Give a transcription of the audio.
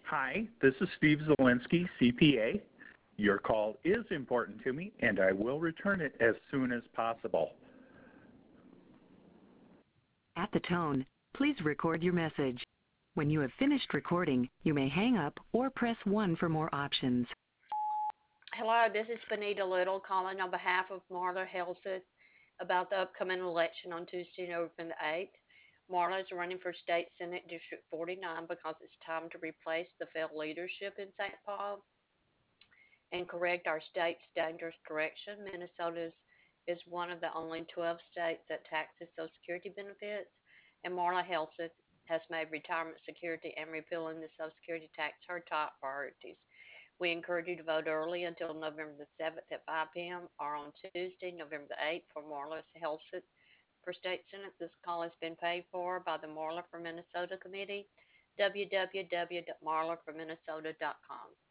Hi, this is Steve Zielinski, CPA. Your call is important to me, and I will return it as soon as possible. At the tone, please record your message. When you have finished recording, you may hang up or press 1 for more options. Hello, this is Benita Little calling on behalf of Marla Helseth about the upcoming election on Tuesday, November the 8th. Marla is running for State Senate District 49 because it's time to replace the failed leadership in St. Paul and correct our state's dangerous direction. Minnesota is one of the only 12 states that taxes Social Security benefits, and Marla Helseth has made retirement security and repealing the Social Security tax her top priorities. We encourage you to vote early until November the 7th at 5 p.m. or on Tuesday, November the 8th for Marla Helseth for State Senate. This call has been paid for by the Marla for Minnesota Committee, www.marlaforminnesota.com.